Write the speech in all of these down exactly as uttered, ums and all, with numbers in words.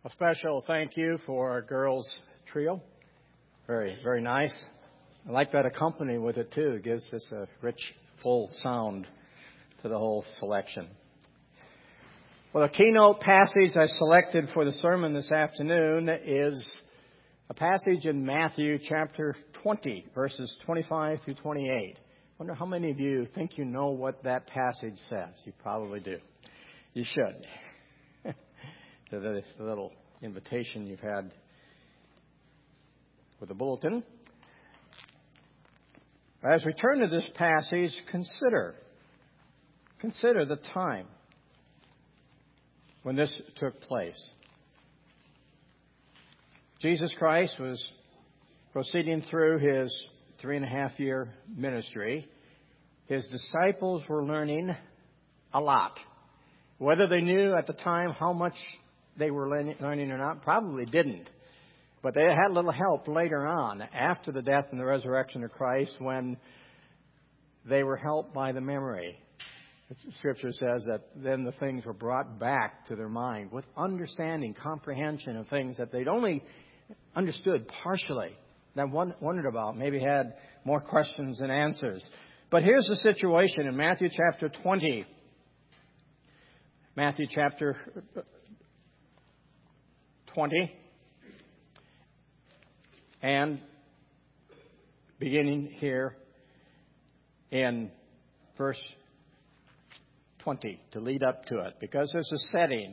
A special thank you for our girls trio. Very, very nice. I like that accompany with it too. It gives this a rich, full sound to the whole selection. Well, the keynote passage I selected for the sermon this afternoon is a passage in Matthew chapter twenty, verses twenty-five through twenty-eight. I wonder how many of you think you know what that passage says. You probably do. You should. The little invitation you've had with the bulletin. As we turn to this passage, consider, consider the time when this took place. Jesus Christ was proceeding through his three and a half year ministry. His disciples were learning a lot. Whether they knew at the time how much they were learning or not, probably didn't. But they had a little help later on, after the death and the resurrection of Christ, when they were helped by the memory. The Scripture says that then the things were brought back to their mind with understanding, comprehension of things that they'd only understood partially, that wondered about, maybe had more questions than answers. But here's the situation in Matthew chapter twenty. Matthew chapter twenty. And beginning here in verse twenty, to lead up to it, because there's a setting.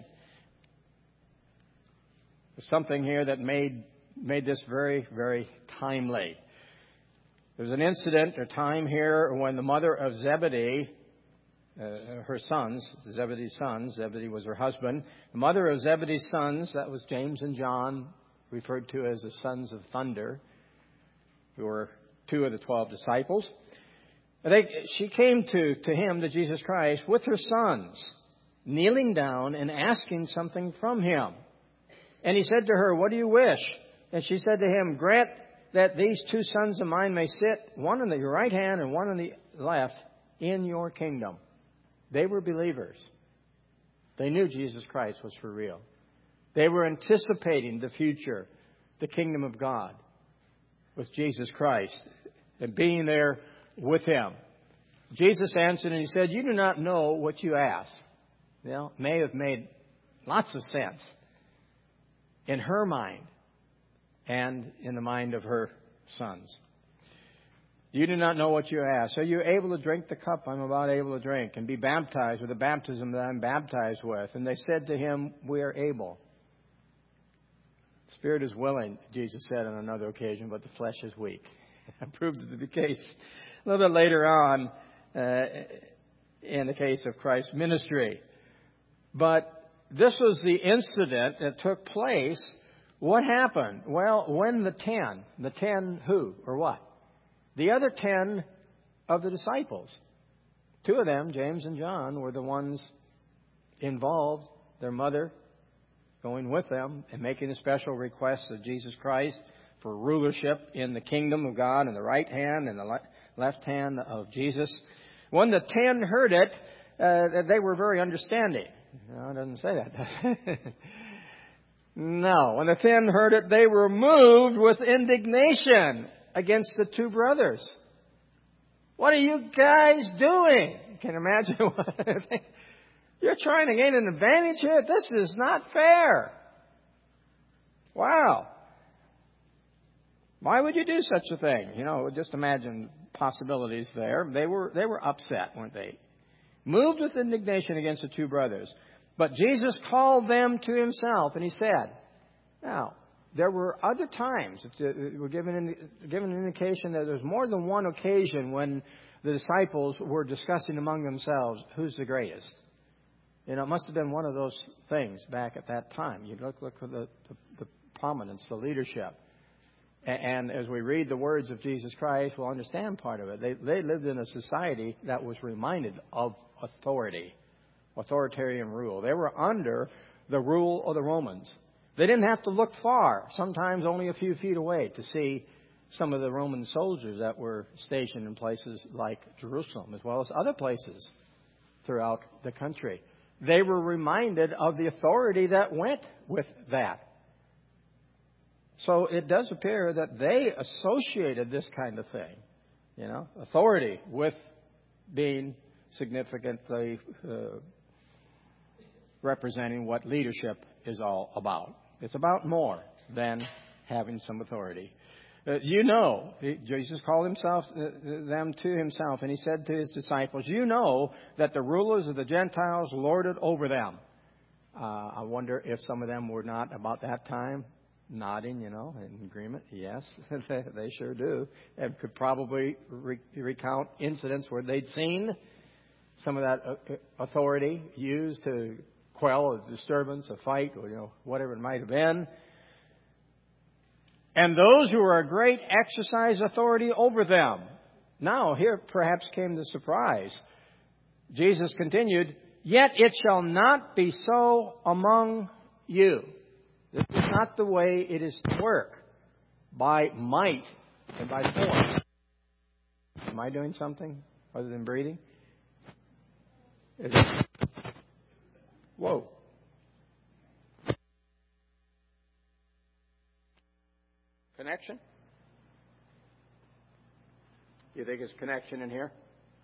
There's something here that made made this very, very timely. There's an incident or time here when the mother of Zebedee, uh, her sons, Zebedee's sons, Zebedee was her husband, the mother of Zebedee's sons, that was James and John, referred to as the sons of thunder, who were two of the twelve disciples. They, she came to, to him, to Jesus Christ, with her sons, kneeling down and asking something from him. And he said to her, "What do you wish?" And she said to him, "Grant that these two sons of mine may sit, one on the right hand and one on the left, in your kingdom." They were believers. They knew Jesus Christ was for real. They were anticipating the future, the kingdom of God, with Jesus Christ and being there with him. Jesus answered and he said, "You do not know what you ask." Well, may have made lots of sense in her mind and in the mind of her sons. "You do not know what you ask. Are you able to drink the cup I'm about able to drink and be baptized with the baptism that I'm baptized with?" And they said to him, "We are able." "Spirit is willing," Jesus said on another occasion, "but the flesh is weak." That proved to be the case a little bit later on uh, in the case of Christ's ministry. But this was the incident that took place. What happened? Well, when the ten, the ten who or what? The other ten of the disciples. Two of them, James and John, were the ones involved, their mother going with them and making a special request of Jesus Christ for rulership in the kingdom of God in the right hand and the left hand of Jesus. When the ten heard it, uh, they were very understanding. No, it doesn't say that. No. When the ten heard it, they were moved with indignation against the two brothers. "What are you guys doing?" Can you imagine what? "You're trying to gain an advantage here? This is not fair." Wow. Why would you do such a thing? You know, just imagine possibilities there. They were they were upset, weren't they? Moved with indignation against the two brothers. But Jesus called them to himself, and he said, now, there were other times, we're given, given an indication that there's more than one occasion when the disciples were discussing among themselves, who's the greatest? You know, it must have been one of those things back at that time. You look, look at the, the, the prominence, the leadership. And as we read the words of Jesus Christ, we'll understand part of it. They, they lived in a society that was reminded of authority, authoritarian rule. They were under the rule of the Romans. They didn't have to look far, sometimes only a few feet away, to see some of the Roman soldiers that were stationed in places like Jerusalem, as well as other places throughout the country. they were reminded of the authority that went with that. So it does appear that they associated this kind of thing, you know, authority with being significantly uh, representing what leadership is all about. It's about more than having some authority. Uh, you know, Jesus called himself uh, them to himself, and he said to his disciples, you know that the rulers of the Gentiles lorded over them. Uh, I wonder if some of them were not about that time nodding, you know, in agreement. Yes, they, they sure do. And could probably re- recount incidents where they'd seen some of that uh, authority used to quell a disturbance, a fight, or, you know, whatever it might have been. And those who are great exercise authority over them. Now, here perhaps came the surprise. Jesus continued, yet it shall not be so among you. This is not the way it is to work, by might and by force. Am I doing something other than breathing? Is it? Whoa. Connection? You think it's connection in here?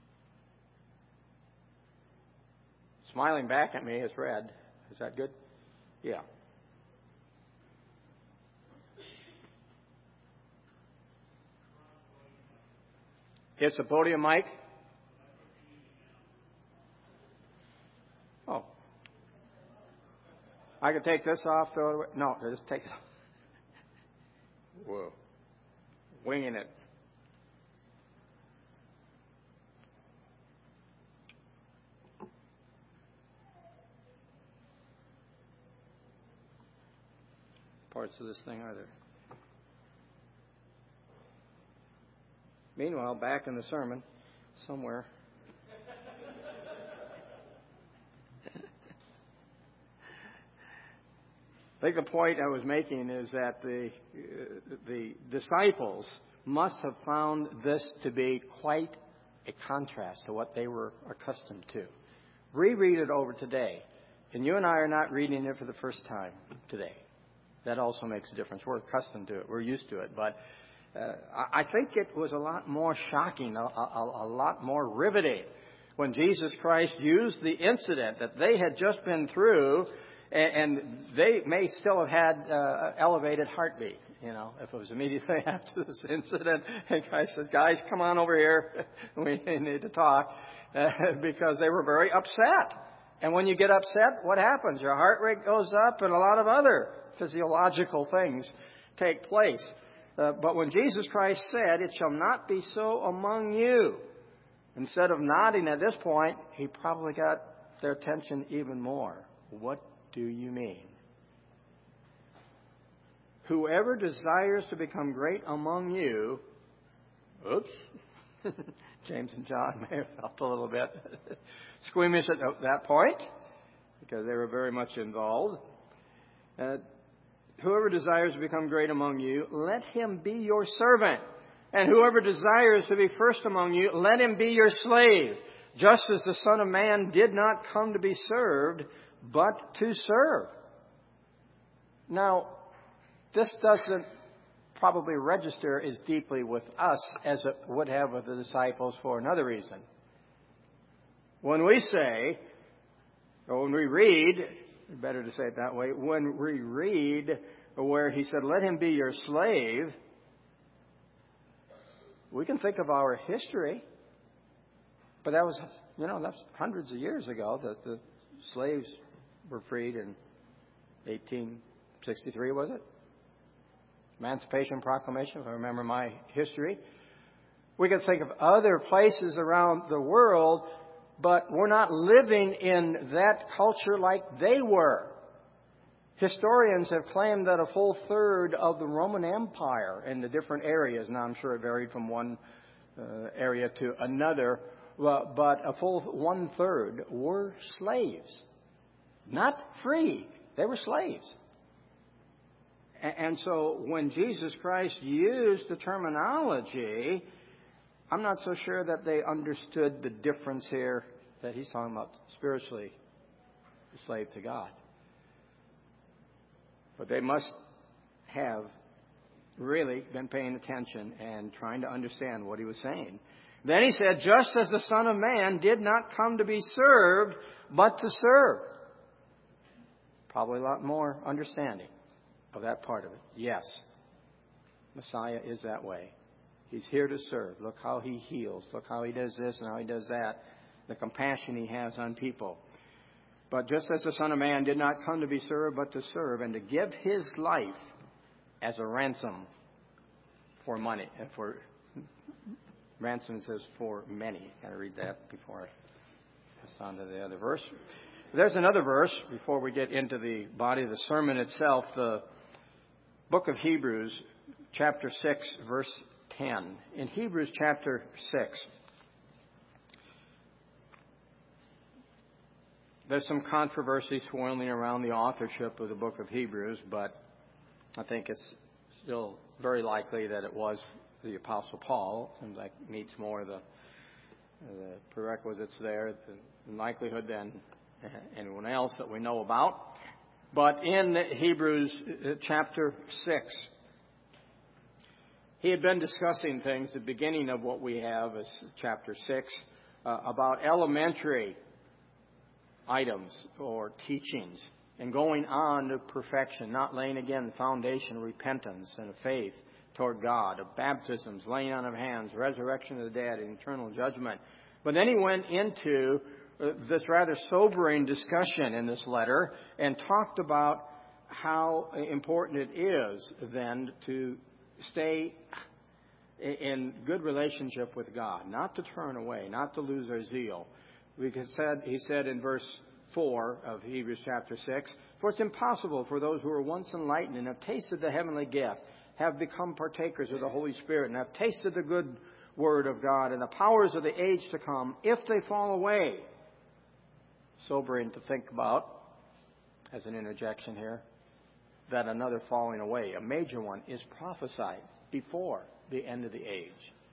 Smiling back at me is red. Is that good? Yeah. It's the podium mic. Oh. I could take this off. Throw it away. No, just take it off. Whoa. Winging it. Parts of this thing are there. Meanwhile, back in the sermon, somewhere. I think the point I was making is that the uh, the disciples must have found this to be quite a contrast to what they were accustomed to. Reread it over today, and you and I are not reading it for the first time today. That also makes a difference. We're accustomed to it. We're used to it. But uh, I think it was a lot more shocking, a, a, a lot more riveting when Jesus Christ used the incident that they had just been through. And they may still have had uh, elevated heartbeat, you know, if it was immediately after this incident. And Christ says, guys, come on over here. We need to talk. Uh, because they were very upset. And when you get upset, what happens? Your heart rate goes up and a lot of other physiological things take place. Uh, but when Jesus Christ said, it shall not be so among you, instead of nodding at this point, he probably got their attention even more. What do you mean? Whoever desires to become great among you, oops, James and John may have felt a little bit squeamish at that point because they were very much involved. Uh, whoever desires to become great among you, let him be your servant. And whoever desires to be first among you, let him be your slave, just as the Son of Man did not come to be served, but to serve. Now, this doesn't probably register as deeply with us as it would have with the disciples for another reason. When we say, or when we read, better to say it that way, when we read where he said, let him be your slave, we can think of our history. But that was, you know, that's hundreds of years ago that the slaves were freed in eighteen sixty-three, was it? Emancipation Proclamation, if I remember my history. We can think of other places around the world, but we're not living in that culture like they were. Historians have claimed that a full third of the Roman Empire in the different areas, now I'm sure it varied from one uh, area to another, but, but a full one third were slaves. Not free. They were slaves. And so when Jesus Christ used the terminology, I'm not so sure that they understood the difference here that he's talking about spiritually a slave to God. But they must have really been paying attention and trying to understand what he was saying. Then he said, just as the Son of Man did not come to be served, but to serve. Probably a lot more understanding of that part of it. Yes, Messiah is that way. He's here to serve. Look how he heals. Look how he does this and how he does that. The compassion he has on people. But just as the Son of Man did not come to be served, but to serve, and to give his life as a ransom for money. And for ransom says for many. Got to read that before I pass on to the other verse. There's another verse before we get into the body of the sermon itself. The book of Hebrews, chapter six, verse ten. In Hebrews chapter six, there's some controversy swirling around the authorship of the book of Hebrews, but I think it's still very likely that it was the Apostle Paul. Seems like meets more of the, the prerequisites there, the likelihood than anyone else that we know about. But in Hebrews chapter six, he had been discussing things, the beginning of what we have is chapter six, uh, about elementary items or teachings and going on to perfection, not laying again the foundation of repentance and of faith toward God, of baptisms, laying on of hands, resurrection of the dead, and eternal judgment. But then he went into uh, this rather sobering discussion in this letter and talked about how important it is then to stay in good relationship with God, not to turn away, not to lose our zeal. Because said, he said in verse four of Hebrews chapter six, for it's impossible for those who were once enlightened and have tasted the heavenly gift, have become partakers of the Holy Spirit, and have tasted the good word of God and the powers of the age to come, if they fall away. Sobering to think about, as an interjection here, that another falling away, a major one, is prophesied before the end of the age.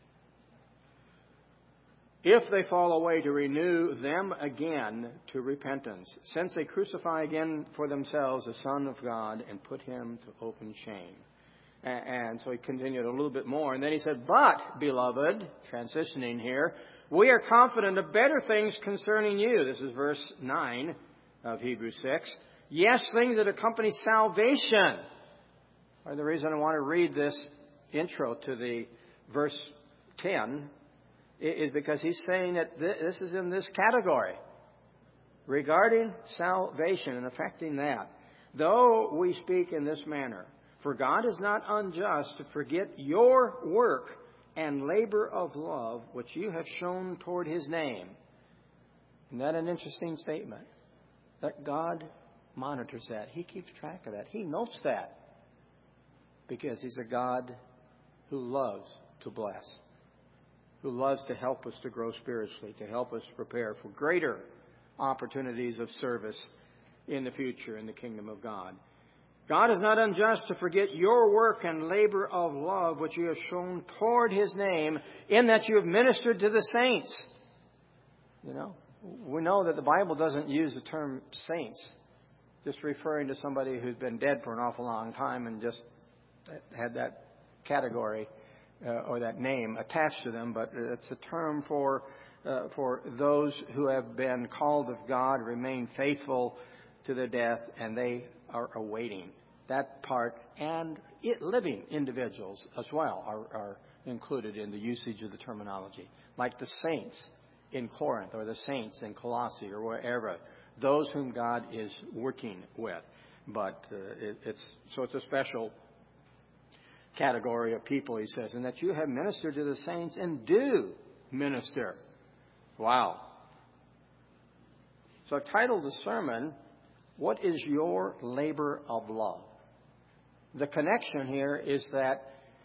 If they fall away, to renew them again to repentance, since they crucify again for themselves the Son of God and put him to open shame. And so he continued a little bit more. And then he said, but, beloved, transitioning here, we are confident of better things concerning you. This is verse nine of Hebrews six. Yes, things that accompany salvation. Or the reason I want to read this intro to the verse ten is because he's saying that this is in this category. Regarding salvation and affecting that. Though we speak in this manner, for God is not unjust to forget your work and labor of love, which you have shown toward his name. Isn't that an interesting statement? That God monitors that. He keeps track of that. He notes that. Because he's a God who loves to bless. Who loves to help us to grow spiritually. To help us prepare for greater opportunities of service in the future in the kingdom of God. God is not unjust to forget your work and labor of love, which you have shown toward his name, in that you have ministered to the saints. You know, we know that the Bible doesn't use the term saints, just referring to somebody who's been dead for an awful long time and just had that category uh, or that name attached to them. But it's a term for uh, for those who have been called of God, remain faithful to their death, and they are awaiting that part, and it, living individuals as well are, are included in the usage of the terminology, like the saints in Corinth or the saints in Colossae or wherever, those whom God is working with. But uh, it, it's so it's a special category of people, he says, and that you have ministered to the saints and do minister. Wow. So I've titled the sermon, what is your labor of love? The connection here is that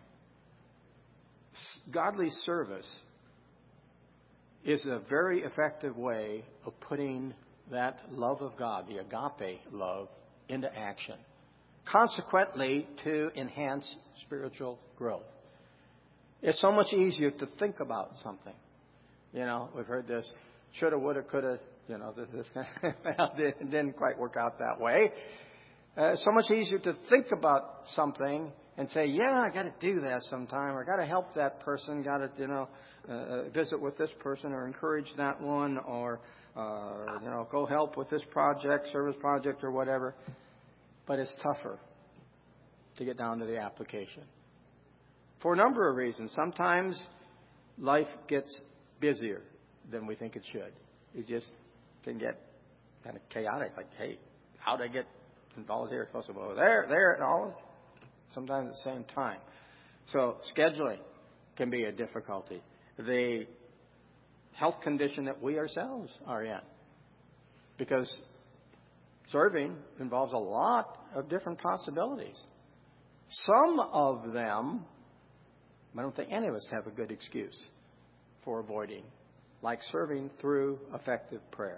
godly service is a very effective way of putting that love of God, the agape love, into action. Consequently, to enhance spiritual growth. It's so much easier to think about something. You know, we've heard this shoulda, woulda, coulda, you know, this, this well, it didn't quite work out that way. Uh, so much easier to think about something and say, yeah, I got to do that sometime, or got to help that person, got to, you know, uh, visit with this person, or encourage that one, or, uh, you know, go help with this project, service project, or whatever. But it's tougher to get down to the application for a number of reasons. Sometimes life gets busier than we think it should. It just can get kind of chaotic. Like, hey, how did I get involved here? Supposed to go there, there, and all. Sometimes at the same time. So scheduling can be a difficulty. The health condition that we ourselves are in, because serving involves a lot of different possibilities. Some of them, I don't think any of us have a good excuse for avoiding, like serving through effective prayer.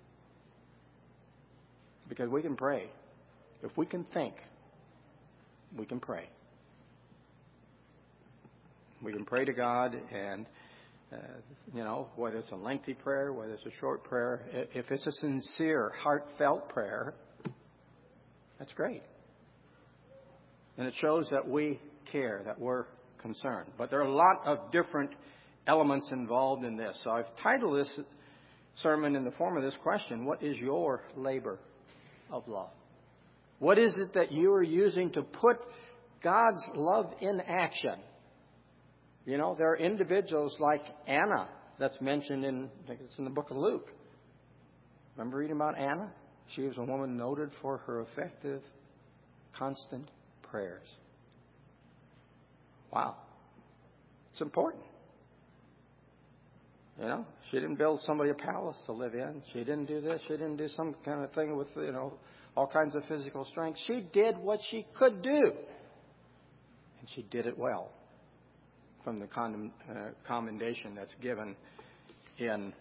Because we can pray. If we can think, we can pray. We can pray to God, and, uh, you know, whether it's a lengthy prayer, whether it's a short prayer, if it's a sincere, heartfelt prayer, that's great. And it shows that we care, that we're concerned. But there are a lot of different elements involved in this. So I've titled this sermon in the form of this question: what is your labor of love? What is it that you are using to put God's love in action? You know, there are individuals like Anna that's mentioned in, I think it's in the book of Luke. Remember reading about Anna? She was a woman noted for her effective, constant prayers. Wow. It's important. You know, she didn't build somebody a palace to live in. She didn't do this. She didn't do some kind of thing with, you know, all kinds of physical strength. She did what she could do. And she did it well, from the condom, uh, commendation that's given in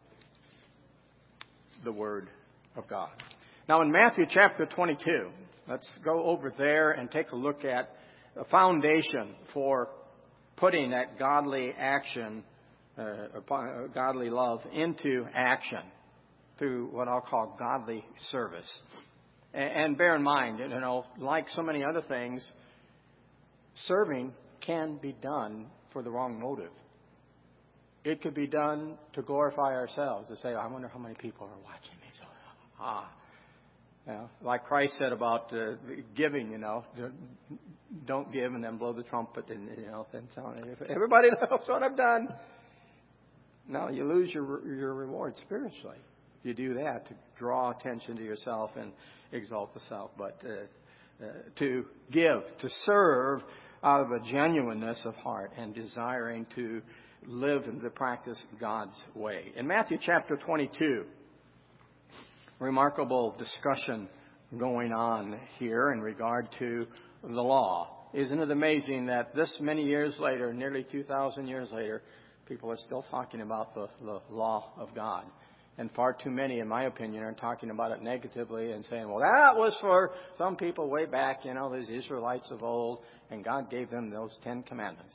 the Word of God. Now, in Matthew chapter twenty-two, let's go over there and take a look at a foundation for putting that godly action, uh, godly love into action through what I'll call godly service. And bear in mind, you know, like so many other things, serving can be done for the wrong motive. It could be done to glorify ourselves, to say, I wonder how many people are watching me. So, ah, you know, like Christ said about uh, giving, you know, don't give and then blow the trumpet and, you know, then tell everybody knows what I've done. No, you lose your your reward spiritually. You do that to draw attention to yourself and exalt the self, but uh, uh, to give, to serve out of a genuineness of heart and desiring to live in the practice God's way. In Matthew chapter twenty-two, remarkable discussion going on here in regard to the law. Isn't it amazing that this many years later, nearly two thousand years later, people are still talking about the, the law of God? And far too many, in my opinion, are talking about it negatively and saying, well, that was for some people way back, you know, those Israelites of old, and God gave them those Ten Commandments.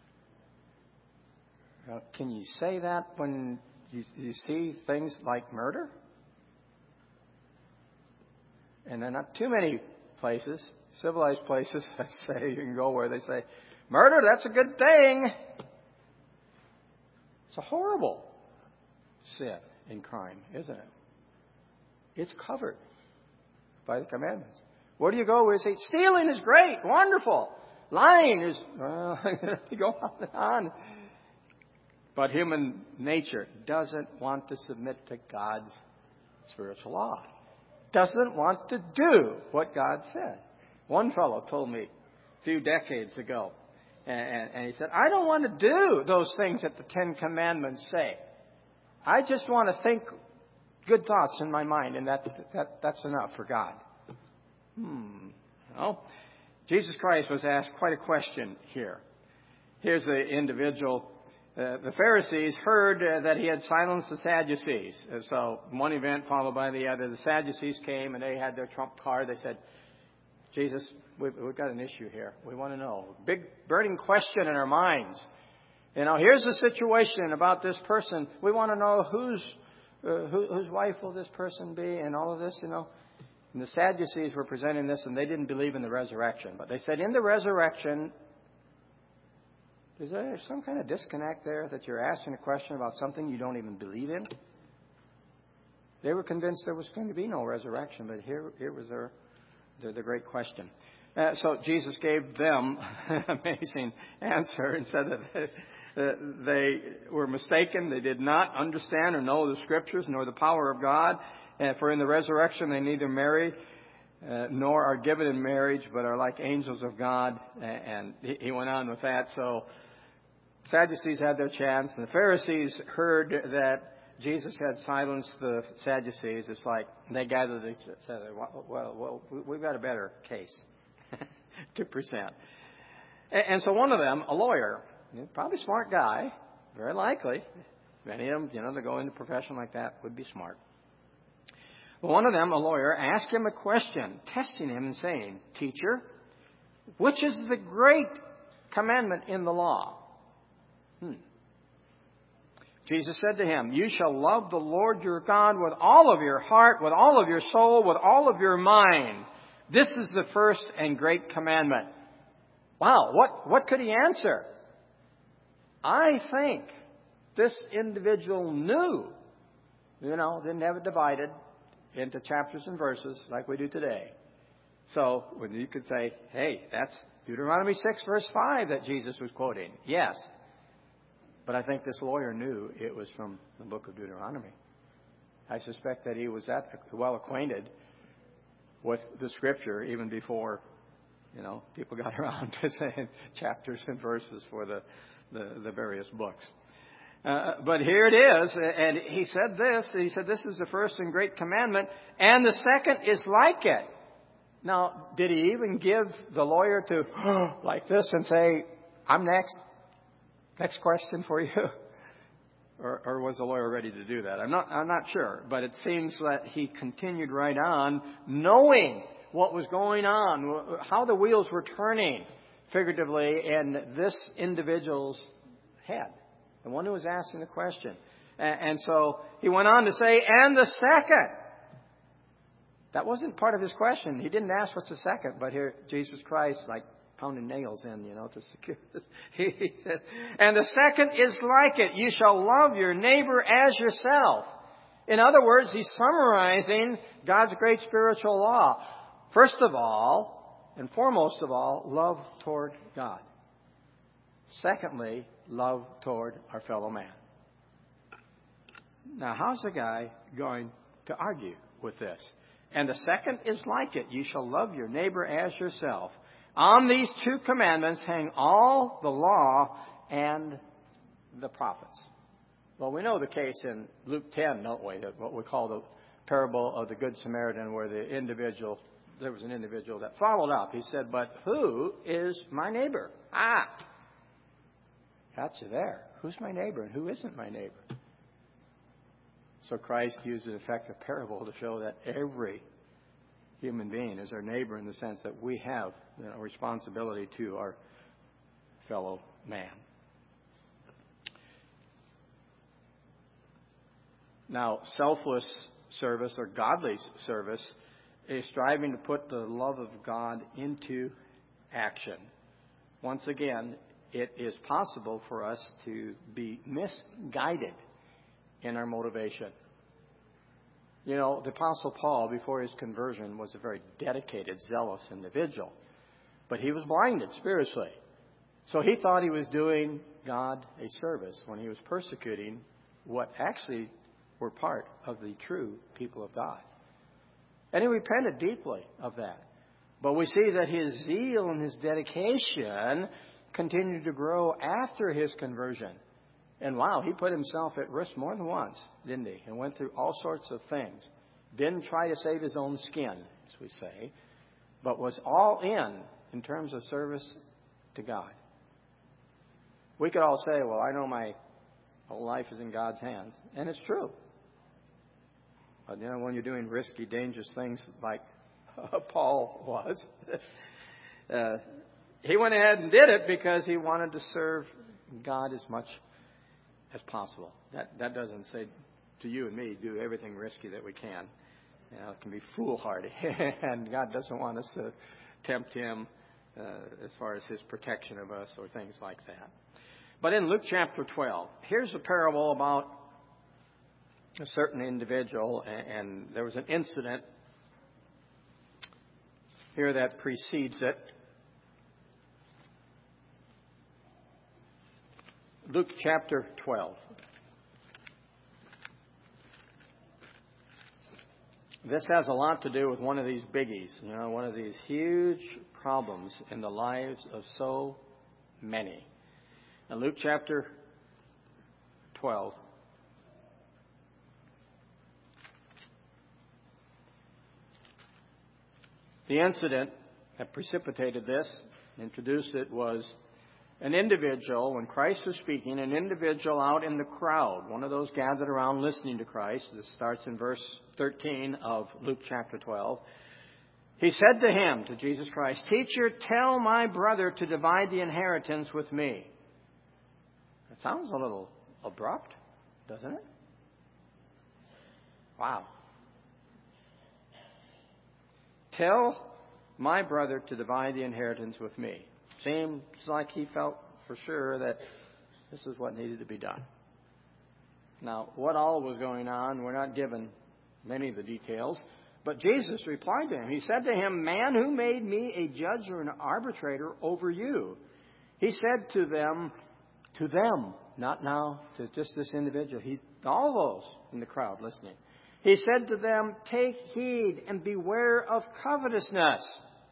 Now, can you say that when you, you see things like murder? And there are not too many places, civilized places, I say, you can go where they say, murder, that's a good thing. It's a horrible sin in crime, isn't it? It's covered by the commandments. Where do you go where you say, stealing is great, wonderful. Lying is, well, you go on and on. But human nature doesn't want to submit to God's spiritual law. Doesn't want to do what God said. One fellow told me a few decades ago, and, and, and he said, I don't want to do those things that the Ten Commandments say. I just want to think good thoughts in my mind, and that, that that's enough for God. Hmm. Well, Jesus Christ was asked quite a question here. Here's the individual. Uh, the Pharisees heard uh, that he had silenced the Sadducees. Uh, so one event followed by the other. The Sadducees came and they had their trump card. They said, Jesus, we've, we've got an issue here. We want to know. Big burning question in our minds. You know, here's the situation about this person. We want to know whose uh, who, whose wife will this person be and all of this, you know. And the Sadducees were presenting this, and they didn't believe in the resurrection. But they said, in the resurrection, is there some kind of disconnect there that you're asking a question about something you don't even believe in? They were convinced there was going to be no resurrection, but here, here was their, their, their great question. Uh, so Jesus gave them an amazing answer and said that uh, they were mistaken. They did not understand or know the Scriptures nor the power of God. Uh, for in the resurrection they neither marry uh, nor are given in marriage, but are like angels of God. And he went on with that. So Sadducees had their chance, and the Pharisees heard that Jesus had silenced the Sadducees. It's like they gathered and said, well, well, we've got a better case to present. And so one of them, a lawyer, probably a smart guy, very likely, many of them, you know, that go into a profession like that would be smart. But one of them, a lawyer, asked him a question, testing him and saying, Teacher, which is the great commandment in the law? Hmm. Jesus said to him, You shall love the Lord your God with all of your heart, with all of your soul, with all of your mind. This is the first and great commandment. Wow, what, what could he answer? I think this individual knew, you know, didn't have it divided into chapters and verses like we do today. So when you could say, hey, that's Deuteronomy six, verse five that Jesus was quoting. Yes. But I think this lawyer knew it was from the book of Deuteronomy. I suspect that he was that well acquainted with the Scripture even before, you know, people got around to saying chapters and verses for the, the, the various books. Uh, but here it is, and he said this, he said this is the first and great commandment, and the second is like it. Now, did he even give the lawyer to, like this, and say, I'm next? Next question for you? Or, or was the lawyer ready to do that? I'm not, I'm not sure. But it seems that he continued right on, knowing what was going on, how the wheels were turning, figuratively, in this individual's head, the one who was asking the question. And, and so he went on to say, and the second. That wasn't part of his question. He didn't ask what's the second, but here Jesus Christ, like, pounding nails in, you know, to secure this. He said, and the second is like it. You shall love your neighbor as yourself. In other words, he's summarizing God's great spiritual law. First of all, and foremost of all, love toward God. Secondly, love toward our fellow man. Now, how's the guy going to argue with this? And the second is like it. You shall love your neighbor as yourself. On these two commandments hang all the law and the prophets. Well, we know the case in Luke ten, don't we? That what we call the parable of the Good Samaritan, where the individual, there was an individual that followed up. He said, but who is my neighbor? Ah! Got you there. Who's my neighbor and who isn't my neighbor? So Christ used an effective parable to show that every human being is our neighbor in the sense that we have, you know, responsibility to our fellow man. Now, selfless service or godly service is striving to put the love of God into action. Once again, it is possible for us to be misguided in our motivation. You know, the Apostle Paul, before his conversion, was a very dedicated, zealous individual. But he was blinded spiritually. So he thought he was doing God a service when he was persecuting what actually were part of the true people of God. And he repented deeply of that. But we see that his zeal and his dedication continued to grow after his conversion. And wow, he put himself at risk more than once, didn't he? And went through all sorts of things. Didn't try to save his own skin, as we say, but was all in in terms of service to God. We could all say, well, I know my whole life is in God's hands. And it's true. But, you know, when you're doing risky, dangerous things like Paul was, uh, he went ahead and did it because he wanted to serve God as much as possible. That that doesn't say to you and me, do everything risky that we can. You know, it can be foolhardy. And God doesn't want us to tempt Him uh, as far as His protection of us or things like that. But in Luke chapter twelve, here's a parable about a certain individual, and, and there was an incident here that precedes it. Luke chapter twelve. This has a lot to do with one of these biggies, you know, one of these huge problems in the lives of so many. In Luke chapter twelve, the incident that precipitated this, introduced it, was an individual, when Christ was speaking, an individual out in the crowd, one of those gathered around listening to Christ. This starts in verse thirteen of Luke chapter twelve. He said to him, to Jesus Christ, "Teacher, tell my brother to divide the inheritance with me." It sounds a little abrupt, doesn't it? Wow. Tell my brother to divide the inheritance with me. Seems like he felt for sure that this is what needed to be done. Now, what all was going on, we're not given many of the details, but Jesus replied to him. He said to him, "Man, who made me a judge or an arbitrator over you?" He said to them, to them, not now to just this individual, he, all those in the crowd listening. He said to them, "Take heed and beware of covetousness."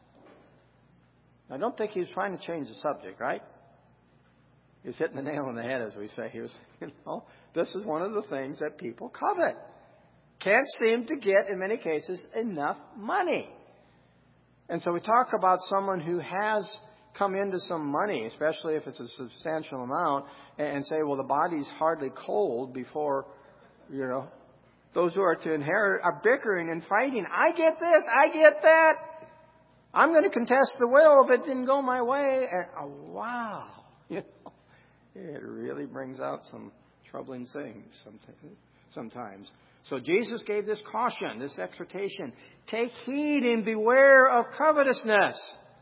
I don't think he was trying to change the subject, right? He's hitting the nail on the head, as we say. He was, you know, this is one of the things that people covet. Can't seem to get, in many cases, enough money. And so we talk about someone who has come into some money, especially if it's a substantial amount, and say, well, the body's hardly cold before, you know, those who are to inherit are bickering and fighting. I get this, I get that. I'm going to contest the will if it didn't go my way. And, oh, wow. You know, it really brings out some troubling things sometimes. So Jesus gave this caution, this exhortation. Take heed and beware of covetousness.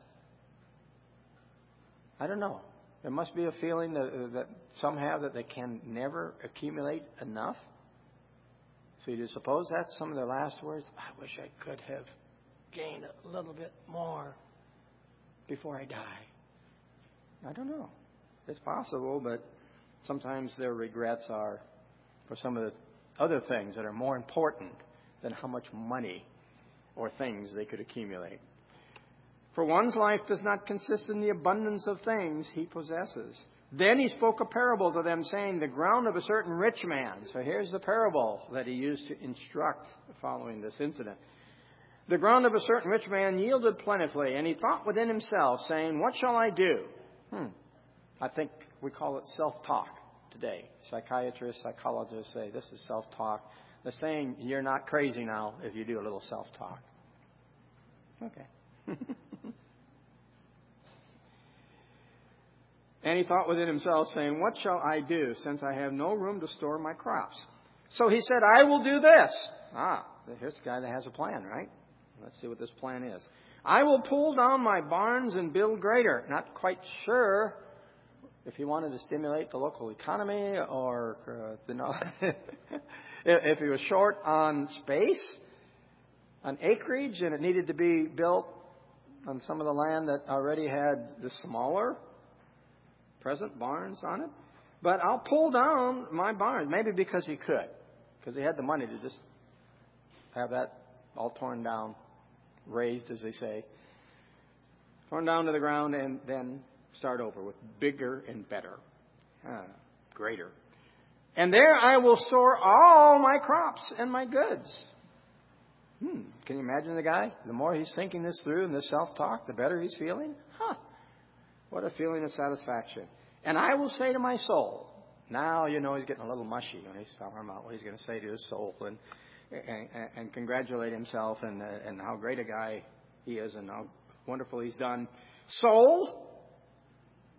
I don't know. There must be a feeling that, that some have that they can never accumulate enough. So you suppose that's some of their last words? I wish I could have gained a little bit more before I die. I don't know. It's possible, but sometimes their regrets are for some of the other things that are more important than how much money or things they could accumulate. For one's life does not consist in the abundance of things he possesses. Then he spoke a parable to them, saying, the ground of a certain rich man. So here's the parable that he used to instruct following this incident. The ground of a certain rich man yielded plentifully, and he thought within himself, saying, what shall I do? Hmm. I think we call it self-talk today. Psychiatrists, psychologists say this is self-talk. They're saying you're not crazy now if you do a little self-talk. Okay. And he thought within himself, saying, what shall I do, since I have no room to store my crops? So he said, I will do this. Ah, here's the guy that has a plan, right? Let's see what this plan is. I will pull down my barns and build greater. Not quite sure if he wanted to stimulate the local economy or, uh, you know, if he was short on space, on acreage, and it needed to be built on some of the land that already had the smaller present barns on it. But I'll pull down my barns, maybe because he could, because he had the money to just have that all torn down, raised, as they say, torn down to the ground, and then start over with bigger and better, ah, greater. And there I will store all my crops and my goods. Hmm. Can you imagine the guy? The more he's thinking this through and this self-talk, the better he's feeling. Huh. What a feeling of satisfaction. And I will say to my soul, now you know he's getting a little mushy when he's talking about what he's going to say to his soul and and, and congratulate himself and, uh, and how great a guy he is and how wonderful he's done. Soul,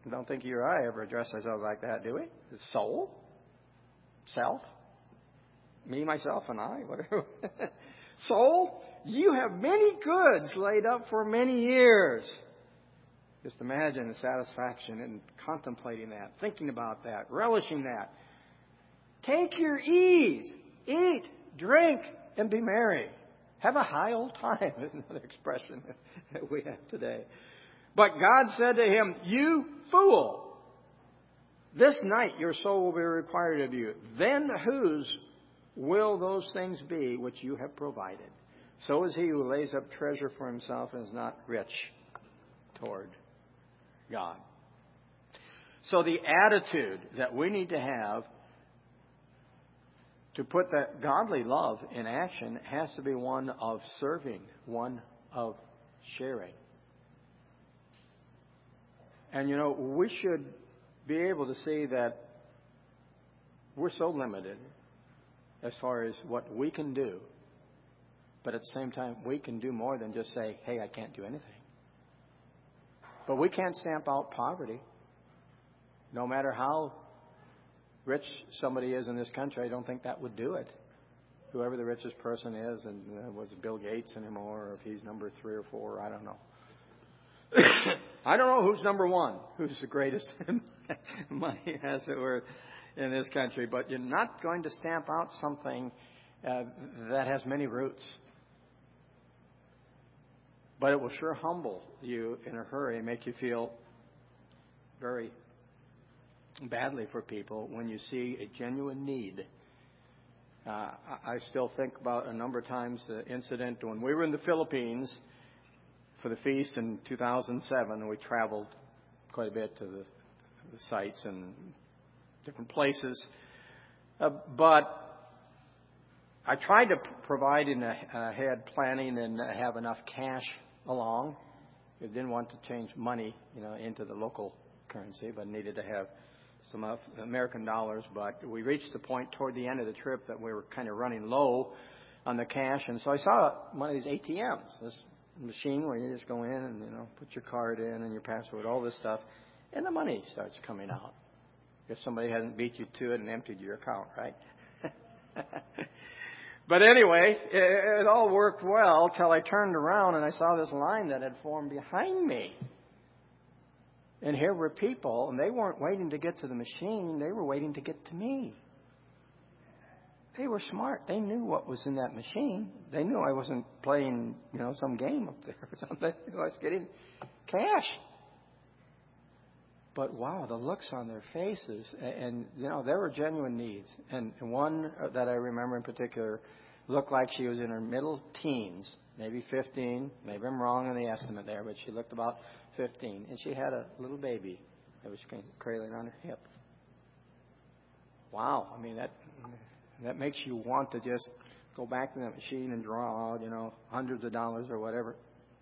I don't think you or I ever address ourselves like that, do we? The soul? Self? Me, myself, and I? Whatever. Soul, you have many goods laid up for many years. Just imagine the satisfaction in contemplating that, thinking about that, relishing that. Take your ease. Eat, drink, and be merry. Have a high old time is another expression that we have today. But God said to him, you fool, this night your soul will be required of you. Then whose will those things be which you have provided? So is he who lays up treasure for himself and is not rich toward God. So the attitude that we need to have to put that godly love in action has to be one of serving, one of sharing. And, you know, we should be able to see that we're so limited as far as what we can do. But at the same time, we can do more than just say, hey, I can't do anything. But we can't stamp out poverty. No matter how rich somebody is in this country, I don't think that would do it. Whoever the richest person is, and uh, was it Bill Gates anymore, or if he's number three or four, I don't know. I don't know who's number one, who's the greatest money, as it were, in this country. But you're not going to stamp out something uh, that has many roots. But it will sure humble you in a hurry and make you feel very badly for people when you see a genuine need. Uh, I still think about a number of times the incident when we were in the Philippines for the feast in two thousand seven, and we traveled quite a bit to the, the sites and different places. Uh, but I tried to provide in ahead planning and have enough cash along. I didn't want to change money, you know, into the local currency, but needed to have some American dollars. But we reached the point toward the end of the trip that we were kind of running low on the cash, and so I saw one of these A T Ms, this machine where you just go in and, you know, put your card in and your password, all this stuff, and the money starts coming out. If somebody hasn't beat you to it and emptied your account, right? But anyway, it, it all worked well till I turned around and I saw this line that had formed behind me. And here were people, and they weren't waiting to get to the machine. They were waiting to get to me. They were smart. They knew what was in that machine. They knew I wasn't playing, you know, some game up there or something. I was getting cash. But wow, the looks on their faces, and, you know, there were genuine needs. And one that I remember in particular looked like she was in her middle teens, maybe fifteen. Maybe I'm wrong on the estimate there, but she looked about fifteen. And she had a little baby that was cradling on her hip. Wow, I mean, that that makes you want to just go back to that machine and draw out, you know, hundreds of dollars or whatever.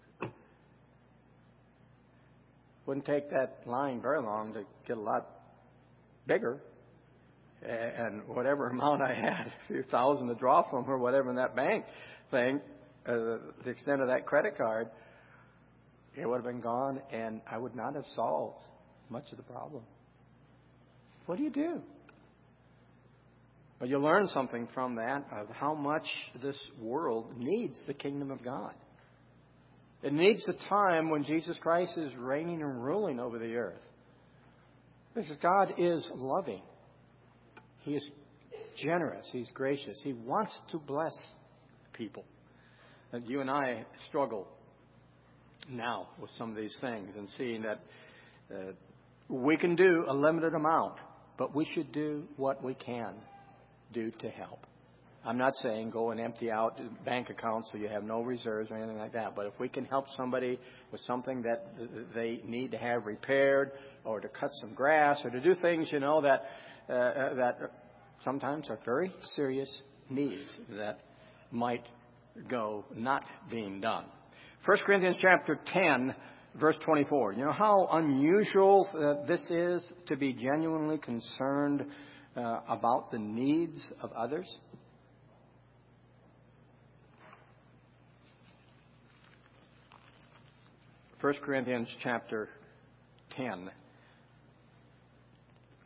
Wouldn't take that line very long to get a lot bigger. And whatever amount I had, a few thousand to draw from or whatever in that bank thing, uh, the extent of that credit card, it would have been gone, and I would not have solved much of the problem. What do you do? Well, you learn something from that of how much this world needs the kingdom of God. It needs the time when Jesus Christ is reigning and ruling over the earth. Because God is loving. He is generous. He's gracious. He wants to bless people. And you and I struggle now with some of these things and seeing that uh, we can do a limited amount, but we should do what we can do to help. I'm not saying go and empty out bank accounts so you have no reserves or anything like that. But if we can help somebody with something that they need to have repaired, or to cut some grass, or to do things, you know, that uh, that sometimes are very serious needs that might go not being done. First Corinthians chapter ten, verse twenty-four. You know how unusual uh, this is to be genuinely concerned uh, about the needs of others? First Corinthians chapter ten,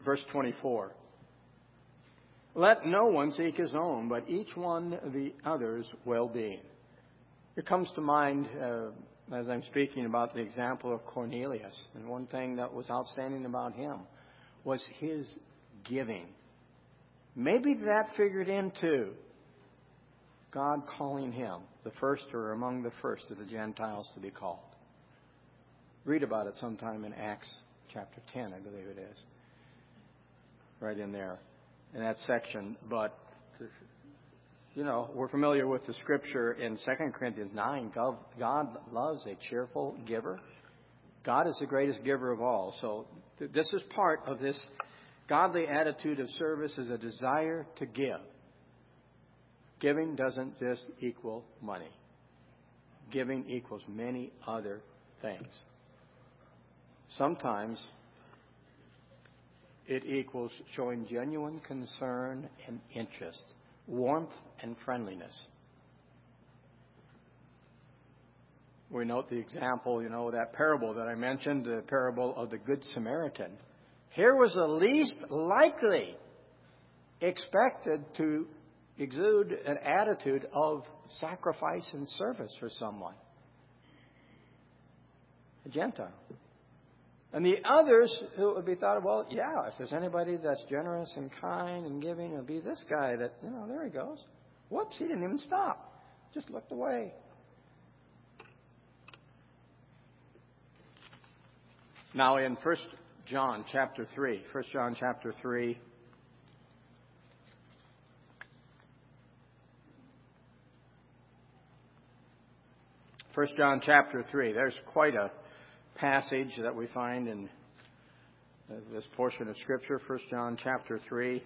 Verse twenty-four. Let no one seek his own, but each one the other's well-being. It comes to mind uh, as I'm speaking about the example of Cornelius. And one thing that was outstanding about him was his giving. Maybe that figured into God calling him the first or among the first of the Gentiles to be called. Read about it sometime in Acts chapter ten, I believe it is. Right in there, in that section. But, you know, we're familiar with the scripture in Second Corinthians nine. God, God loves a cheerful giver. God is the greatest giver of all. So th- this is part of this godly attitude of service, is a desire to give. Giving doesn't just equal money. Giving equals many other things. Sometimes it equals showing genuine concern and interest, warmth and friendliness. We note the example, you know, that parable that I mentioned, the parable of the Good Samaritan. Here was the least likely expected to exude an attitude of sacrifice and service for someone. A Gentile. And the others who would be thought, well, yeah, if there's anybody that's generous and kind and giving, it'll be this guy that, you know, there he goes. Whoops, he didn't even stop. Just looked away. Now in First John chapter three, First John chapter three, First John chapter three, there's quite a passage that we find in this portion of Scripture, First John chapter three.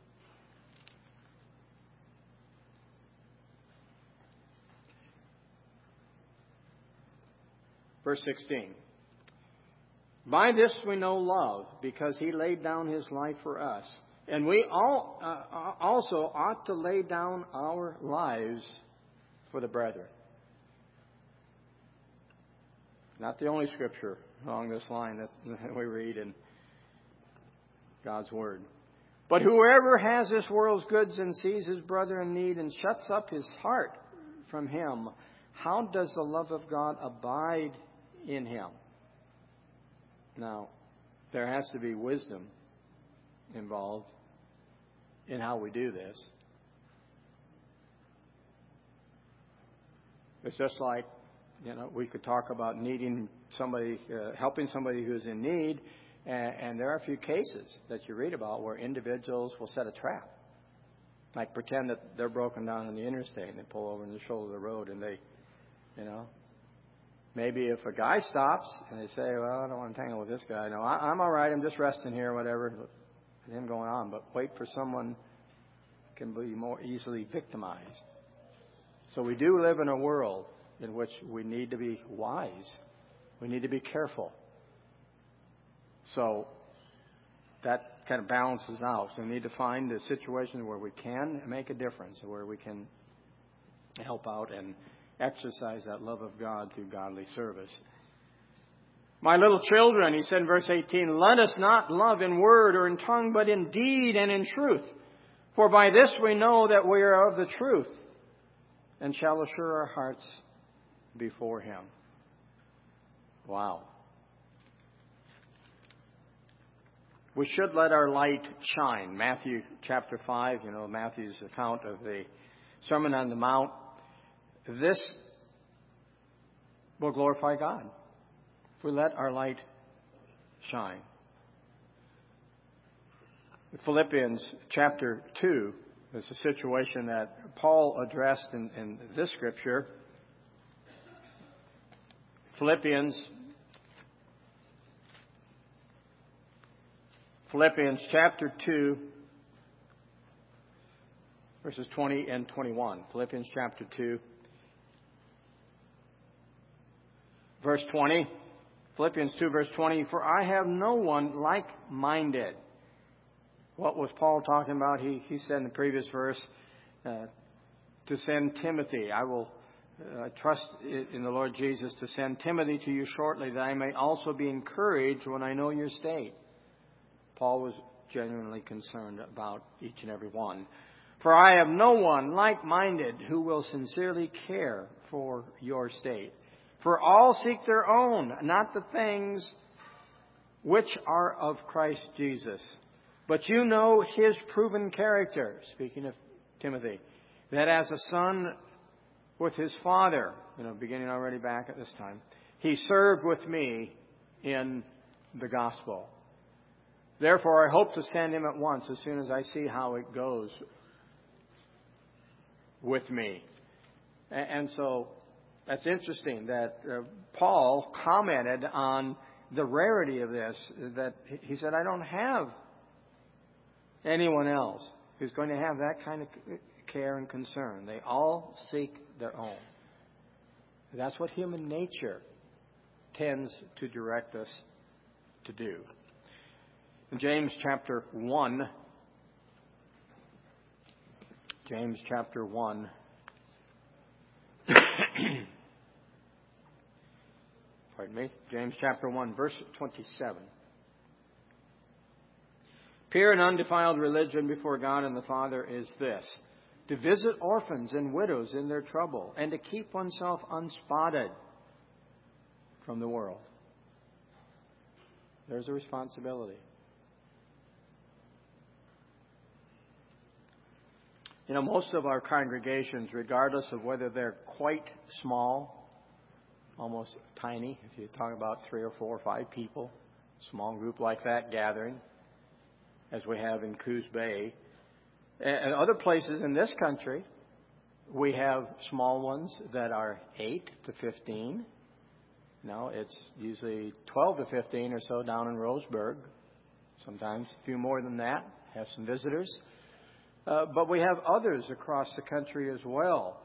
Verse sixteen. By this we know love, because he laid down his life for us. And we all uh, also ought to lay down our lives for the brethren. Not the only scripture along this line that we read in God's Word. But whoever has this world's goods and sees his brother in need and shuts up his heart from him, how does the love of God abide in him? Now, there has to be wisdom involved in how we do this. It's just like, you know, we could talk about needing somebody, uh, helping somebody who's in need, and, and there are a few cases that you read about where individuals will set a trap. Like pretend that they're broken down on the interstate and they pull over in the shoulder of the road and they, you know, maybe if a guy stops and they say, well, I don't want to tangle with this guy. No, I, I'm all right. I'm just resting here, whatever. And him going on. But wait for someone can be more easily victimized. So we do live in a world in which we need to be wise. We need to be careful. So that kind of balances out. So we need to find a situation where we can make a difference, where we can help out and exercise that love of God through godly service. My little children, he said in verse eighteen, let us not love in word or in tongue, but in deed and in truth. For by this we know that we are of the truth, and shall assure our hearts before him. Wow. We should let our light shine. Matthew chapter five, you know, Matthew's account of the Sermon on the Mount. This will glorify God if we let our light shine. Philippians chapter two is a situation that Paul addressed in, in this scripture. Philippians, Philippians chapter two, verses twenty and twenty-one. Philippians chapter two. Verse twenty, Philippians two, verse twenty, for I have no one like-minded. What was Paul talking about? He, he said in the previous verse, uh, to send Timothy. I will uh, trust in the Lord Jesus to send Timothy to you shortly, that I may also be encouraged when I know your state. Paul was genuinely concerned about each and every one. For I have no one like-minded who will sincerely care for your state. For all seek their own, not the things which are of Christ Jesus. But you know his proven character, speaking of Timothy, that as a son with his father, you know, beginning already back at this time, he served with me in the gospel. Therefore, I hope to send him at once as soon as I see how it goes with me. And so that's interesting that uh, Paul commented on the rarity of this, that he said, I don't have anyone else who's going to have that kind of care and concern. They all seek their own. That's what human nature tends to direct us to do. In James chapter one, James chapter one, pardon me, James chapter one, verse twenty-seven. Pure and undefiled religion before God and the Father is this: to visit orphans and widows in their trouble, and to keep oneself unspotted from the world. There's a responsibility. You know, most of our congregations, regardless of whether they're quite small, almost tiny, if you talk about three or four or five people, small group like that gathering, as we have in Coos Bay, and other places in this country, we have small ones that are eight to fifteen. No, it's usually twelve to fifteen or so down in Roseburg. Sometimes a few more than that. Have some visitors. Uh, but we have others across the country as well.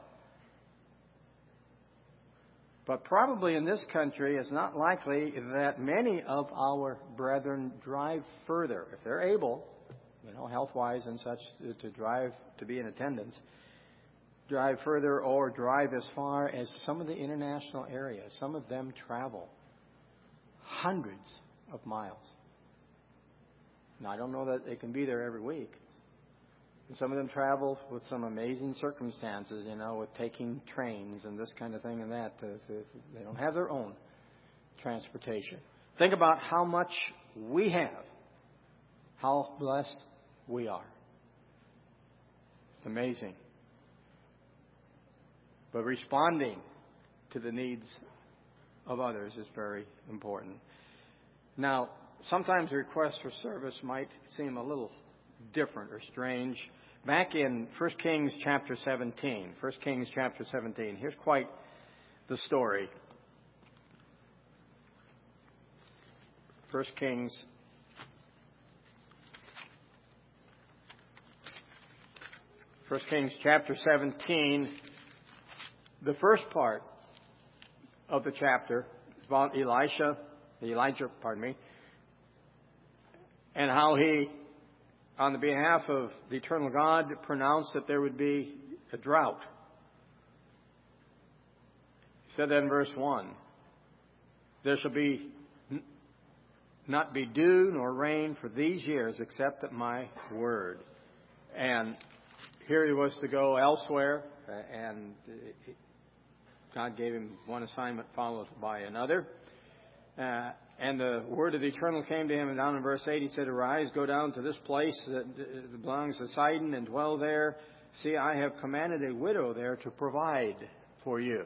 But probably in this country, it's not likely that many of our brethren drive further, if they're able, you know, health-wise and such, to drive, to be in attendance, drive further or drive as far as some of the international areas. Some of them travel hundreds of miles. Now, I don't know that they can be there every week. And some of them travel with some amazing circumstances, you know, with taking trains and this kind of thing and that. They don't have their own transportation. Think about how much we have, how blessed we are. It's amazing. But responding to the needs of others is very important. Now, sometimes the request for service might seem a little different or strange. Back in First Kings chapter seventeen, First Kings chapter seventeen, here's quite the story. First Kings First Kings chapter seventeen, the first part of the chapter is about Elisha, Elijah, pardon me, and how he, on the behalf of the eternal God, pronounced that there would be a drought. He said that in verse one. There shall be not be dew nor rain for these years except at my word. And here he was to go elsewhere, and God gave him one assignment followed by another. Uh, and the word of the Eternal came to him, and down in verse eight he said, Arise, go down to this place that belongs to Sidon, and dwell there. See, I have commanded a widow there to provide for you.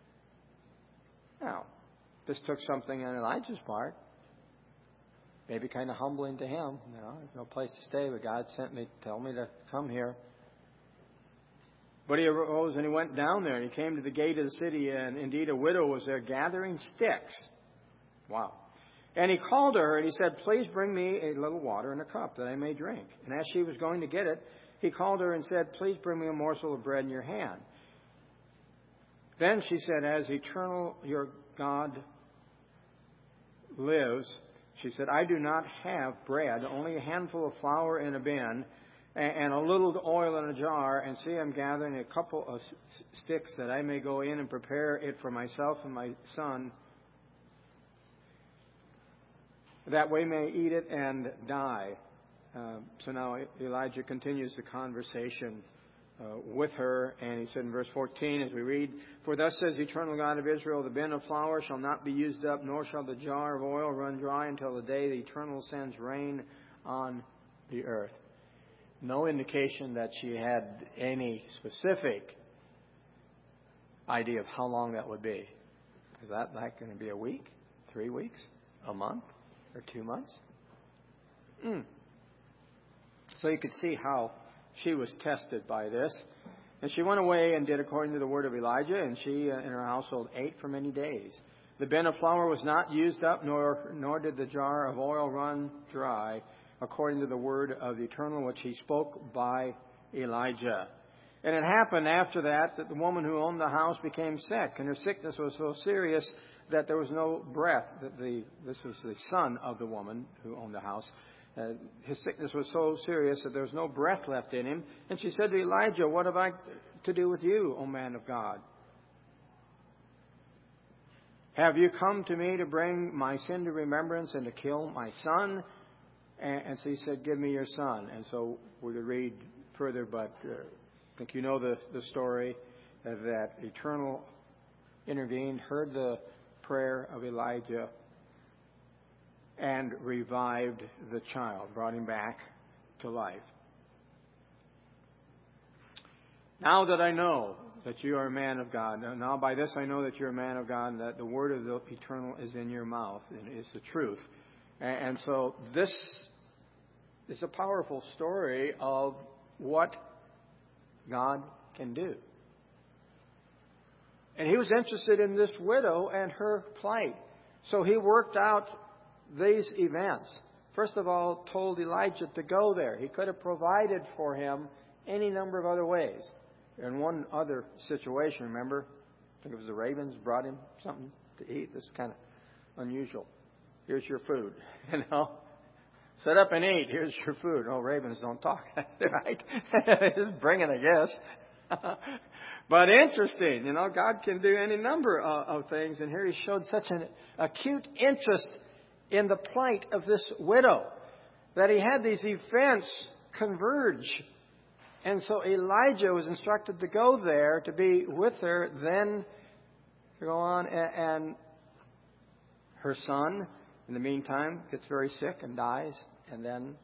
Now, this took something on Elijah's part. Maybe kind of humbling to him. You know, there's no place to stay, but God sent me, tell me to come here. But he arose and he went down there, and he came to the gate of the city, and indeed a widow was there gathering sticks. Wow. And he called to her, and he said, Please bring me a little water in a cup that I may drink. And as she was going to get it, he called her and said, Please bring me a morsel of bread in your hand. Then she said, As eternal your God lives, she said, I do not have bread, only a handful of flour in a bin, and a little oil in a jar, and see, I'm gathering a couple of sticks that I may go in and prepare it for myself and my son, that we may eat it and die. Uh, so now Elijah continues the conversation uh, with her, and he said in verse fourteen, as we read, "For thus says the eternal God of Israel, the bin of flour shall not be used up, nor shall the jar of oil run dry until the day the Eternal sends rain on the earth." No indication that she had any specific idea of how long that would be. Is that like going to be a week, three weeks, a month, or two months? Mm. So you could see how she was tested by this. And she went away and did according to the word of Elijah, and she uh, and her household ate for many days. The bin of flour was not used up, nor nor did the jar of oil run dry, according to the word of the Eternal, which he spoke by Elijah. And it happened after that that the woman who owned the house became sick, and her sickness was so serious that there was no breath. That the this was the son of the woman who owned the house. Uh, his sickness was so serious that there was no breath left in him. And she said to Elijah, "What have I to do with you, O man of God? Have you come to me to bring my sin to remembrance and to kill my son?" And, and so he said, "Give me your son." And so we're to read further, but uh, I think you know the, the story uh, that Eternal intervened, heard the prayer of Elijah, and revived the child, brought him back to life. Now that I know that you are a man of God, now by this I know that you're a man of God, and that the word of the Eternal is in your mouth, and is the truth. And, and so this is a powerful story of what God can do. And he was interested in this widow and her plight. So he worked out these events. First of all, told Elijah to go there. He could have provided for him any number of other ways. In one other situation, remember, I think it was the ravens brought him something to eat. This is kind of unusual. Here's your food, you know. Sit up and eat. Here's your food. Oh, ravens don't talk, right? Just bring it, I guess. But interesting, you know, God can do any number of, of things. And here he showed such an acute interest in the plight of this widow that he had these events converge. And so Elijah was instructed to go there, to be with her, then to go on. And, and her son, in the meantime, gets very sick and dies. And then,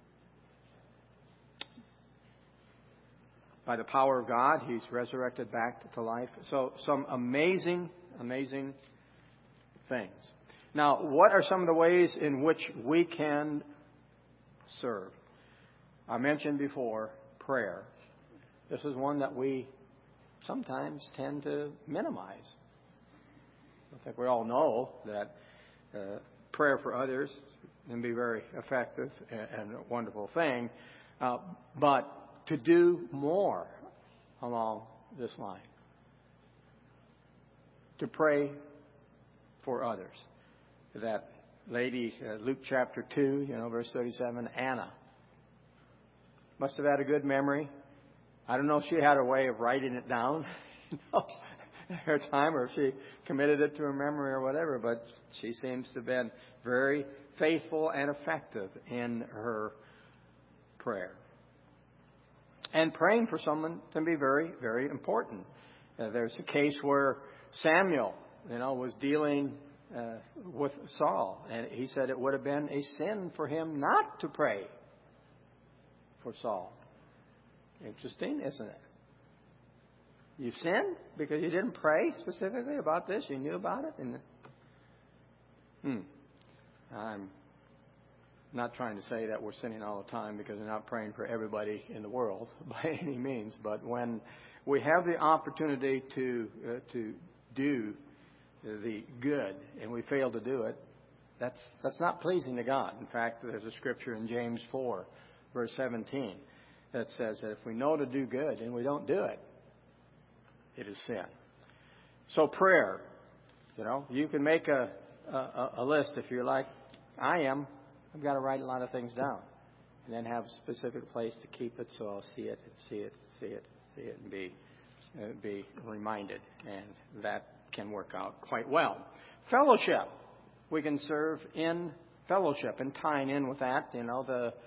by the power of God, he's resurrected back to life. So, some amazing, amazing things. Now, what are some of the ways in which we can serve? I mentioned before prayer. This is one that we sometimes tend to minimize. I think we all know that uh, prayer for others can be very effective and a wonderful thing. Uh, but to do more along this line. To pray for others. That lady, uh, Luke chapter two, you know, verse thirty-seven, Anna. Must have had a good memory. I don't know if she had a way of writing it down, you know, at her time, or if she committed it to her memory or whatever, but she seems to have been very faithful and effective in her prayer. And praying for someone can be very, very important. Uh, there's a case where Samuel, you know, was dealing uh, with Saul, and he said it would have been a sin for him not to pray for Saul. Interesting, isn't it? You sinned because you didn't pray specifically about this. You knew about it, and hmm. I'm not trying to say that we're sinning all the time because we're not praying for everybody in the world by any means. But when we have the opportunity to uh, to do the good and we fail to do it, that's that's not pleasing to God. In fact, there's a scripture in James four, verse seventeen, that says that if we know to do good and we don't do it, it is sin. So prayer, you know, you can make a a, a list if you're like I am. I've got to write a lot of things down and then have a specific place to keep it so I'll see it, and see it, see it, see it, and be uh, be reminded. And that can work out quite well. Fellowship. We can serve in fellowship, and tying in with that, you know, the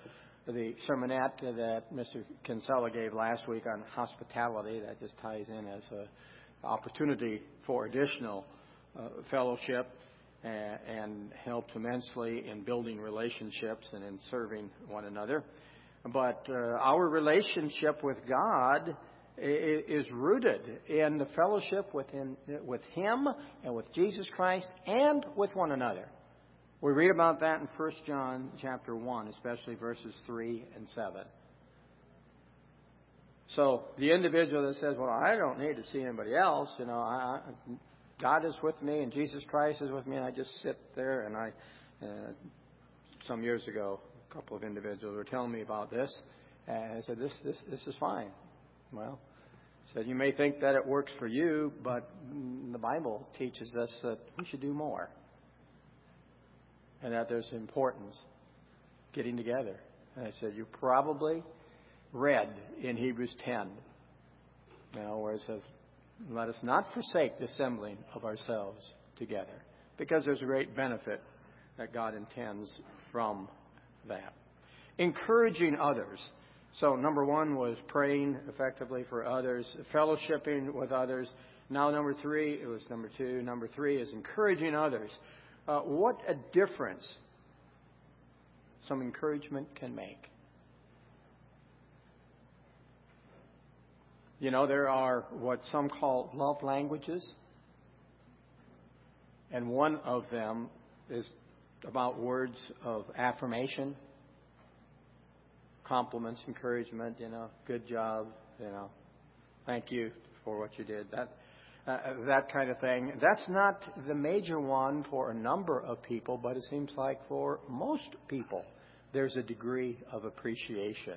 the sermonette that Mister Kinsella gave last week on hospitality. That just ties in as an opportunity for additional uh, fellowship and, and helps immensely in building relationships and in serving one another. But uh, our relationship with God is rooted in the fellowship within, with Him and with Jesus Christ and with one another. We read about that in First John chapter one, especially verses three and seven. So the individual that says, well, I don't need to see anybody else, you know, I, God is with me and Jesus Christ is with me, and I just sit there and I, uh, some years ago, a couple of individuals were telling me about this, and I said, this, this, this is fine. Well, I said, you may think that it works for you, but the Bible teaches us that we should do more. And that there's importance getting together. And I said, you probably read in Hebrews ten, you know, where it says, let us not forsake the assembling of ourselves together. Because there's a great benefit that God intends from that. Encouraging others. So number one was praying effectively for others, fellowshipping with others. Now number three, it was number two. Number three is encouraging others. Uh, what a difference some encouragement can make. You know, there are what some call love languages. And one of them is about words of affirmation, compliments, encouragement, you know, good job, you know, thank you for what you did. That Uh, that kind of thing. That's not the major one for a number of people, but it seems like for most people, there's a degree of appreciation.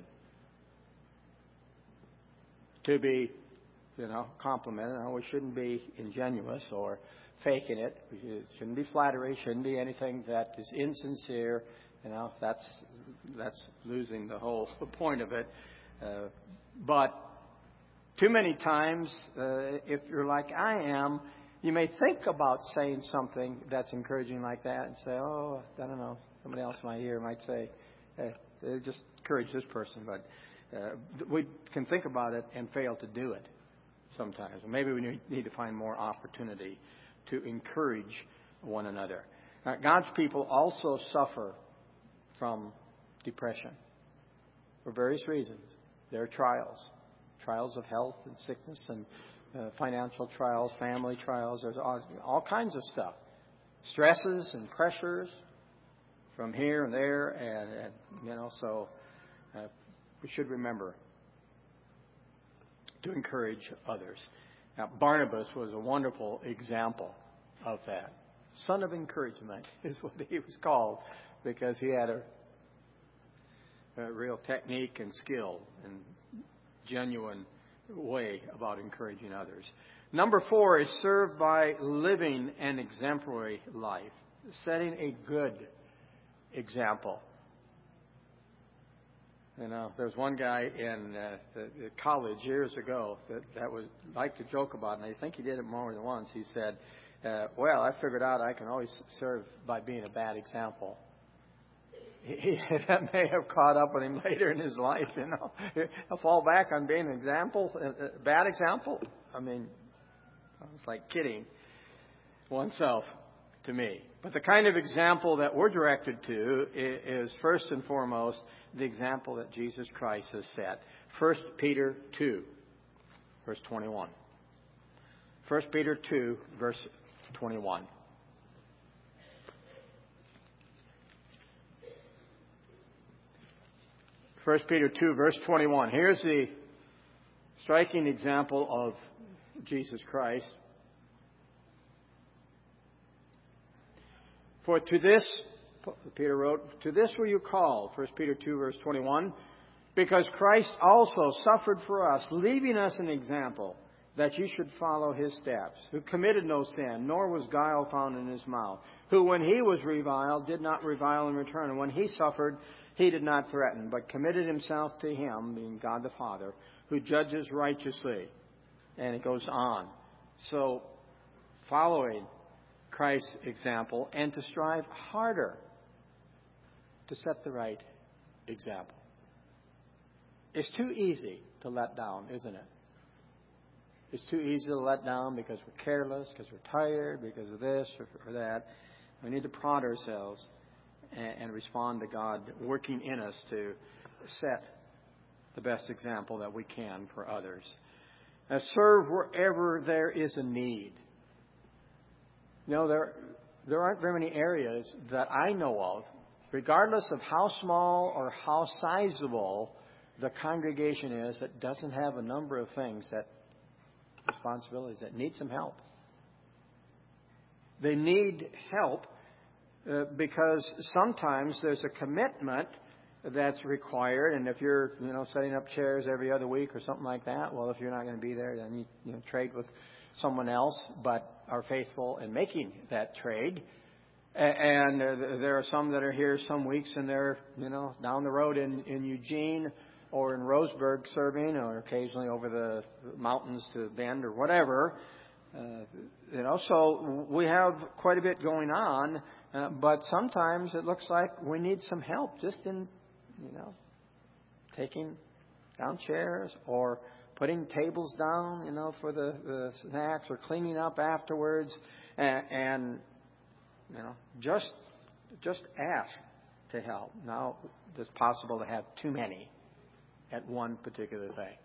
To be, you know, complimented. No, we shouldn't be ingenuous or faking it. It shouldn't be flattery. Shouldn't be anything that is insincere. You know, that's that's losing the whole point of it. Uh, but Too many times, uh, if you're like I am, you may think about saying something that's encouraging like that and say, oh, I don't know, somebody else might hear might say, hey, just encourage this person. But uh, we can think about it and fail to do it sometimes. Maybe we need to find more opportunity to encourage one another. Now, God's people also suffer from depression for various reasons. There are trials. Trials of health and sickness and uh, financial trials, family trials. There's all, all kinds of stuff. Stresses and pressures from here and there. And, and you know, so uh, we should remember to encourage others. Now, Barnabas was a wonderful example of that. Son of encouragement is what he was called, because he had a, a real technique and skill and genuine way about encouraging others. Number four is served by living an exemplary life, setting a good example. You know, there's one guy in uh, the, the college years ago that, that was like to joke about, and I think he did it more than once. He said, uh, well, I figured out I can always serve by being a bad example. He, that may have caught up with him later in his life, you know. He'll fall back on being an example, a bad example. I mean, it's like kidding oneself to me. But the kind of example that we're directed to is first and foremost the example that Jesus Christ has set. First Peter two, verse twenty-one. First Peter two, verse twenty-one. First Peter two, verse twenty-one. Here's the striking example of Jesus Christ. For to this, Peter wrote, to this were you called, First Peter two, verse twenty-one, because Christ also suffered for us, leaving us an example, that you should follow his steps, who committed no sin, nor was guile found in his mouth, who when he was reviled did not revile in return, and when he suffered, he did not threaten, but committed himself to him, being God the Father, who judges righteously. And it goes on. So, following Christ's example and to strive harder to set the right example. it's too easy to let down, isn't it? It's too easy to let down because we're careless, because we're tired, because of this or, or that. We need to prod ourselves and, and respond to God working in us to set the best example that we can for others. Now, serve wherever there is a need. You know, there, there aren't very many areas that I know of, regardless of how small or how sizable the congregation is, that doesn't have a number of things, that responsibilities, that need some help. They need help uh, because sometimes there's a commitment that's required, and if you're, you know, setting up chairs every other week or something like that, well, if you're not going to be there, then you, you know, trade with someone else, but are faithful in making that trade. And there are some that are here some weeks, and they're, you know, down the road in, in Eugene or in Roseburg serving, or occasionally over the mountains to Bend or whatever. Uh, you know, so we have quite a bit going on, uh, but sometimes it looks like we need some help just in, you know, taking down chairs or putting tables down, you know, for the, the snacks, or cleaning up afterwards, and, and you know, just just ask to help. Now, it's possible to have too many at one particular thing,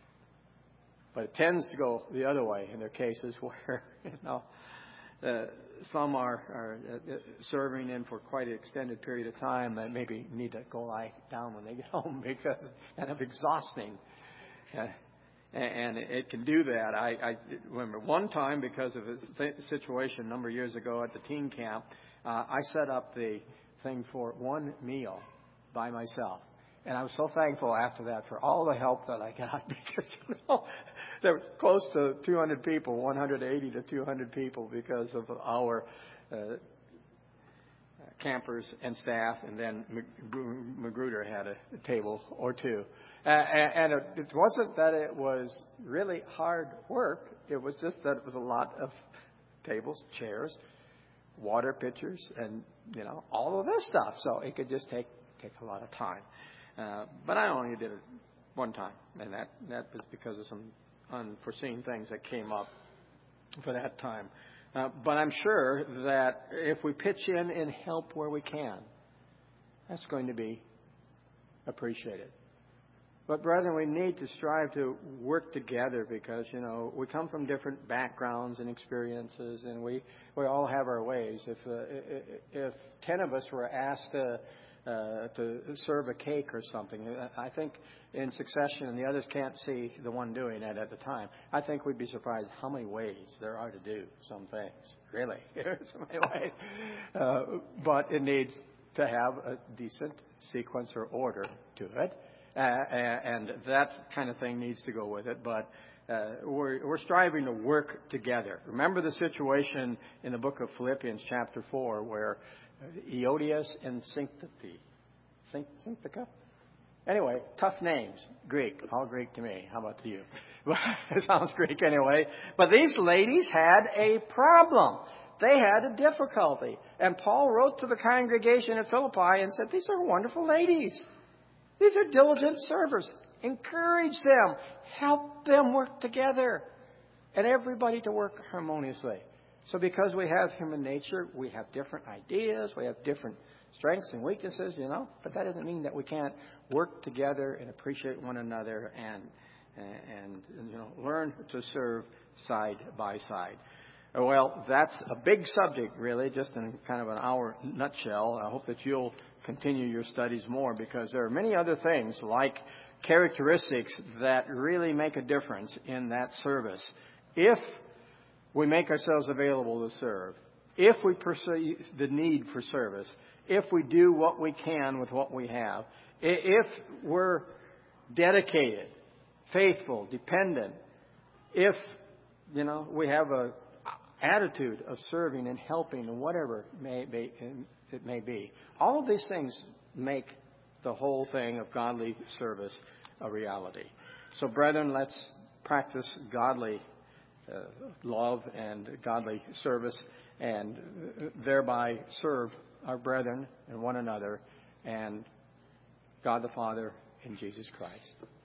but it tends to go the other way in their cases where, you know, uh, some are, are uh, serving in for quite an extended period of time that maybe need to go lie down when they get home because it's kind of exhausting. Uh, And it can do that. I, I remember one time, because of a th- situation a number of years ago at the teen camp, uh, I set up the thing for one meal by myself. And I was so thankful after that for all the help that I got, because, you know, there were close to two hundred people, one hundred eighty to two hundred people, because of our uh, campers and staff, and then Magruder had a table or two. Uh, and it, it wasn't that it was really hard work. It was just that it was a lot of tables, chairs, water pitchers, and, you know, all of this stuff. So it could just take take a lot of time. Uh, but I only did it one time, and that, that was because of some unforeseen things that came up for that time. Uh, but I'm sure that if we pitch in and help where we can, that's going to be appreciated. But, brethren, we need to strive to work together because, you know, we come from different backgrounds and experiences, and we, we all have our ways. If uh, if ten of us were asked to, uh, to serve a cake or something, I think in succession, and the others can't see the one doing it at the time, I think we'd be surprised how many ways there are to do some things. Really, there's so many ways. Uh, but it needs to have a decent sequence or order to it. Uh, and that kind of thing needs to go with it. But uh, we're, we're striving to work together. Remember the situation in the book of Philippians chapter four where Eodias and Syntyche. Syntyche? Anyway, tough names. Greek. All Greek to me. How about to you? It sounds Greek anyway. But these ladies had a problem. They had a difficulty. And Paul wrote to the congregation at Philippi and said, these are wonderful ladies. These are diligent servers. Encourage them. Help them work together. And everybody to work harmoniously. So because we have human nature, we have different ideas, we have different strengths and weaknesses, you know. But that doesn't mean that we can't work together and appreciate one another and, and, and you know, learn to serve side by side. Well, that's a big subject, really, just in kind of an hour nutshell. I hope that you'll continue your studies more, because there are many other things like characteristics that really make a difference in that service. If we make ourselves available to serve, if we pursue the need for service, if we do what we can with what we have, if we're dedicated, faithful, dependent, if, you know, we have a attitude of serving and helping and whatever may be, it may be. All of these things make the whole thing of godly service a reality. So, brethren, let's practice godly uh, love and godly service, and thereby serve our brethren and one another and God the Father and Jesus Christ.